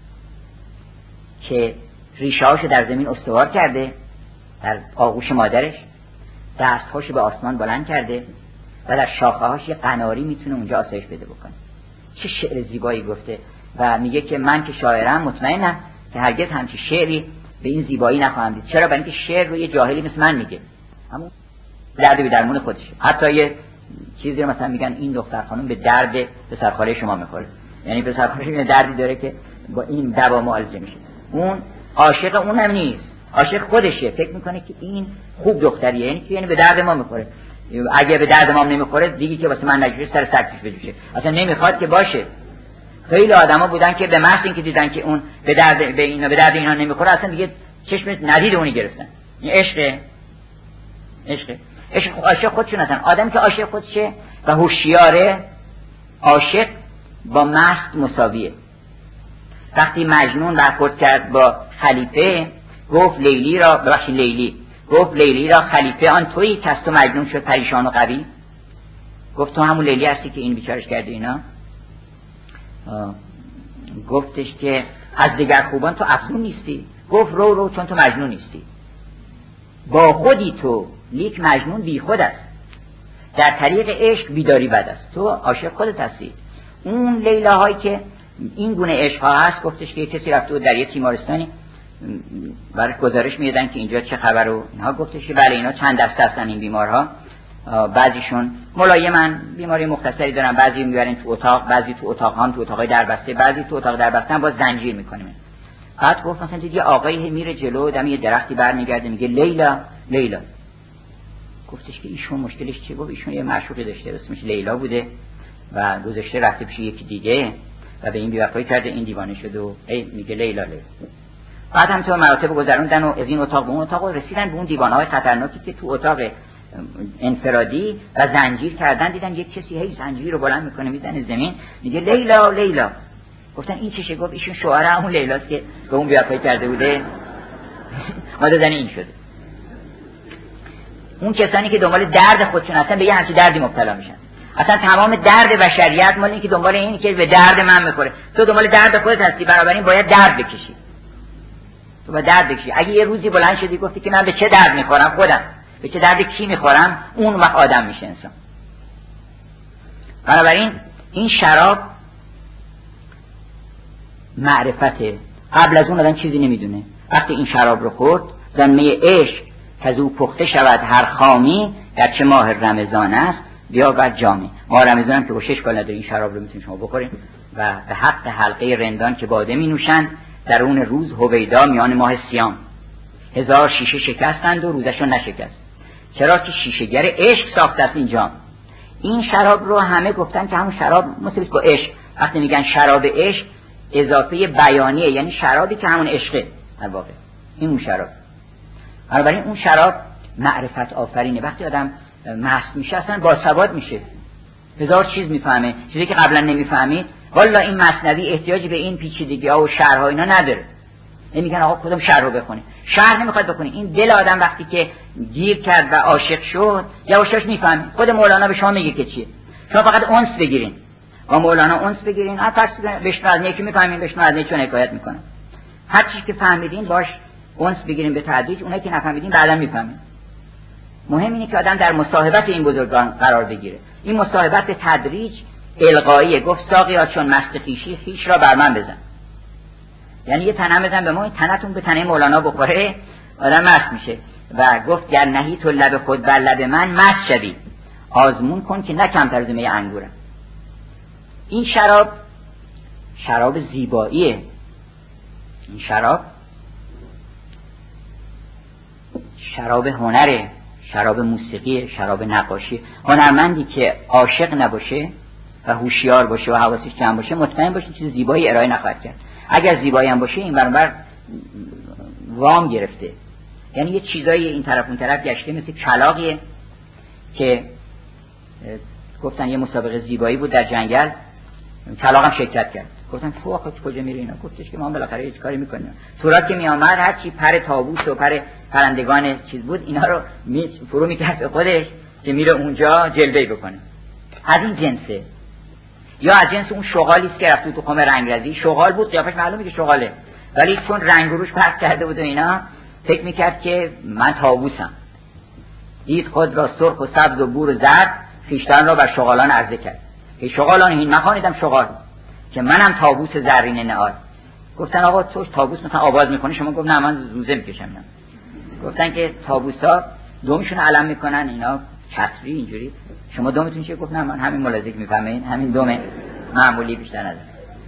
Speaker 1: که ریشه‌هاشو در زمین استوار کرده، در آغوش مادرش دست‌هاشو به آسمان بلند کرده و در شاخه‌هاش یه قناری میتونه اونجا آسایش بده بکنه. چه شعر زیبایی گفته. و میگه که من که شاعرم مطمئنم که هرگز همچین شعری به این زیبایی نخواهم دید. چرا؟ برای اینکه شعر رو یه جاهلی مثل من میگه، همون درد به درمون خودشه. حتی یه چیزی رو مثلا میگن این دختر خانم به درد به سرخاله شما میخوره، یعنی به سرخاله دردی داره که با این دوا معالجه میشه. اون عاشق اون هم نیست، عاشق خودشه. فکر میکنه که این خوب دختریه، یعنی به درد ما میخوره. اگه به درد ما نمیخوره دیگه که واسه من نجوشه سر سکتش بجوشه، اصلا نمیخواد که باشه. خیلی آدما بودن که به محض اینکه دیدن که اون به درد اینا نمیخوره اصلا دیگه چشم ندید اونی گرفتن. این عشق عاشق خودشون هستن. آدمی که عاشق خودشه و هوشیاره، عاشق با مست مساویه. وقتی مجنون برخورد کرد با خلیفه گفت لیلی را خلیفه آن تویی که از تو مجنون شد پریشان و قوی. گفت تو همون لیلی هستی که این بیچارش کرده اینا. گفتش که از دیگر خوبان تو افزون نیستی. گفت رو چون تو مجنون نیستی، با خودی تو، لیک مجنون بی خود است. در طریق عشق بیداری بد است، تو عاشق خودت هستی. اون لیلاهایی که این گونه عشق ها هست، گفتش که کسی رفته بود در یه تیمارستانی برای گزارش میدادن که اینجا چه خبر و اینها. گفتش که بله اینا چند دسته هستن این بیمارها، بعضیشون ملایمن، بیماری مختصری دارن، بعضی میبرن تو اتاق، بعضی تو اتاق هم تو اتاقای دربسته، بعضی تو اتاق دربسته هم باز زنجیر میکنیم. بعد گفت مثلا دید یه آقایی میره جلو دم یه درختی برمیگرده میگه لیلا لیلا. گفتش که ایشون مشکلش چیه؟ گفت ایشون یه معشوقی داشته اسمش لیلا بوده و گذشته رفته پیش یکی دیگه و به این بی‌وفایی کرده، این دیوانه شده و میگه لیلا لیلا. بعد هم تو مراتب گذروندن و از این اتاق به اون اتاق و رسیدن به اون دیوانه‌های خطرناکی که تو اتاق انفرادی و زنجیر کردن. دیدن یک کسی هی زنجیر رو بلند میکنه میزنه زمین میگه لیلا لیلا. گفتن این چیه؟ گفت ایشون شوهر همون لیلاست که به اون بی‌وفایی کرده بوده. ماده زنی این شده. اون کسانی که دنبال درد خودشون هستن به یه همچین دردی مبتلا میشن. اصلا تمام درد بشریت مال این که دنبال این که به درد من میخوره. تو دنبال درد خودت هستی، بنابراین باید درد بکشی. تو باید درد بکشی. اگه یه روزی بلند شدی گفتی که من به چه درد میخورم، خودم به چه درد کی میخورم، اون وقت آدم میشه انسان. بنابراین این شراب معرفته. قبل از اون آدم چیزی نمیدونه. وقتی این شراب رو خورد زنمه عشق که از او پخته شود هر خامی، در چه ماه رمضان است بیا بر جامی. ماه رمضان هم که با 6 کال نداره، این شراب رو میتونید شما بخورید و به حق حلقه رندان که باده می نوشند در اون روز هویدا میان ماه سیام 1000 شیشه شکستند و روزشون نشکست. چرا که شیشه‌گر عشق ساخته است این جام. این شراب رو همه گفتن که همون شراب مثل با عشق. وقتی میگن شراب عشق اضافه بیانیه، یعنی شرابی که همون عشقه در واقع. این اون شراب. بنابراین اون شراب معرفت آفرینه. وقتی آدم مست میشه اصلا باسواد میشه، 1000 چیز میفهمه، چیزی که قبلا نمیفهمید. والا این مثنوی احتیاجی به این پیچیدگی‌ها و شرح‌ها اینا نداره. نمیگن آقا کدوم شرح رو بخونی، شرح نمیخواد بخونی. این دل آدم وقتی که گیر کرد و عاشق شد یواشاش میفهمه. خود مولانا به شما میگه که چیه، شما فقط انس بگیرین و مولانا انس بگیرین. بشنو از نیکی میفهمین، بشنو از نیکی حکایت میکنه. هر چیزی که فهمیدین باش انس بگیرین به تدریج، اونایی که نفهمیدین بعدا میفهمین. مهم اینه که آدم در مصاحبت این بزرگان قرار بگیره. این مصاحبت به تدریج القاییه. گفت ساقیا چون مست خویشی خویش را بر من بزن. یعنی یه تنم بزن به ما، تنتون به تنه مولانا بخوره آدم مست میشه. و گفت گر نهی تو لب خود بر لب من مست شوی، آزمون کن که نه کمتر از می انگورم. این شراب زیباییه. این شراب هنره، شراب موسیقی، شراب نقاشی. هنرمندی که عاشق نباشه و هوشیار باشه و حواسش جمع باشه مطمئن باشه چیز زیبایی ارائه نخواهد کرد. اگر زیبایی هم باشه این برابر وام گرفته، یعنی یه چیزایی این طرف اون طرف گشته، مثل کلاغیه که گفتن یه مسابقه زیبایی بود در جنگل، کلاغ هم شرکت کرد. گفتن تو آخه کجا میری اینا؟ گفتش که ما بالاخره هیچ کاری میکنیم. تورات که میامد هر چی پر طاووس و پر پرندگان چیز بود اینا رو فرو میکرد به خودش که میره اونجا جلوه بکنه. از این جنسه. یا از جنس اون شغالی است که رفت تو خم رنگرزی، شغال بود قیافش معلومه که شغاله، ولی چون رنگ روش پخش کرده بود و اینا فکر میکرد که من طاووسم. دید خود را سرخ و سبز و بور و زرد، خویشتن را بر شغالان عرضه کرد که شغالان این نخوانیدم شغال که منم طاووس زرین نعال. گفتن آقا تو طاووس مثلا آواز میکنی، شما گفت نه من زوزه میکشم. نه گفتن که طاووسا دومشون علم میکنن اینا کسری اینجوری، شما دومتون چیه؟ گفت نه من همین ملازک میفهمین، همین دوم معمولی بیشتر نداره.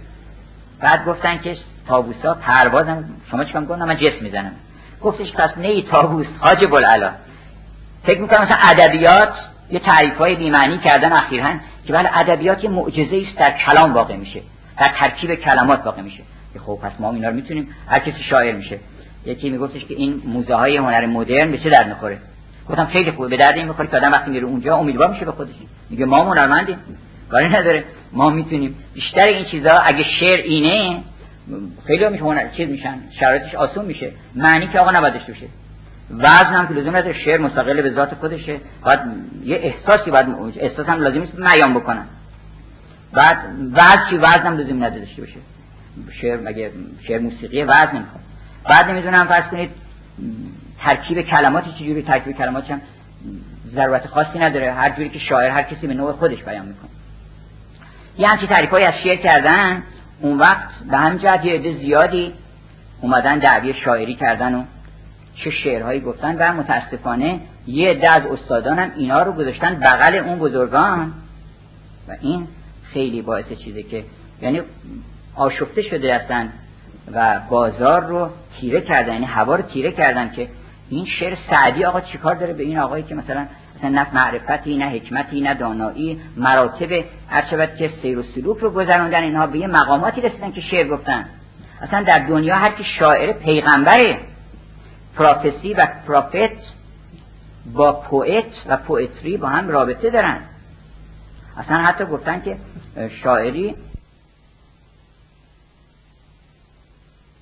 Speaker 1: بعد گفتن که طاووسا پروازن، شما چیکار میکنن؟ من جسم میزنم. گفتش پس نه طاووس حاجب العلا. فکر میکنم مثلا ادبیات یه تعریفای بی معنی کردن اخیراً که بله ادبیات یه معجزه است در کلام واقع میشه، در ترکیب کلمات واقع میشه. که خب پس ما اینا رو میتونیم، هر کسی شاعر میشه. یکی میگفتش که این موزه های هنر مدرن به چه درد میخوره؟ گفتم خیلی خوبه، به درد این میخوره که آدم وقتی میره اونجا امیدوار میشه به خودش، میگه ما هنرمندیم، کاری نداره، ما میتونیم. بیشتر این چیزا اگه شعر اینه خیلی میشه هنر چیز میشن، شرایطش آسون میشه. معنی که آقا نباید داشته باشه، وزن هم که لزوم نداره، شعر مستقل به ذات خودشه، باید یه احساسی، باید احساس هم لازم نیست بیان بکنن. بعد وزن هم لزوم نداره داشته باشه. شعر مگه شعر موسیقی وزن نمیخواد. بعد نمیدونم فرض کنید ترکیب کلماتی چجوری، ترکیب کلماتش هم ضرورت خاصی نداره، هر جوری که شاعر هر کسی به نوع خودش بیان میکنه. یه همچین تعریفایی از شعر کردن. اون وقت به همین جهت یه عده زیادی اومدن دعوی شاعری کردن و چه شعرهایی گفتن و متاسفانه یه عده از استادان هم اینا رو گذاشتن بغل اون بزرگان و این خیلی باعث چیزه که یعنی آشفته شده هستن و بازار رو تیره کردن، یعنی هوا رو تیره کردن که این شعر سعدی آقا چیکار داره به این آقایی که مثلا نه معرفتی نه حکمتی نه دانایی، مراتب هر چقدر که سیر و سلوک رو گذروندن، اینها به یه مقاماتی رسیدن که شعر گفتن. اصلا در دنیا هر کی شاعر پیغمبره، پروفسی و پروفت با پوئت و پوئتری با هم رابطه دارن. اصلا حتی گفتن که شاعری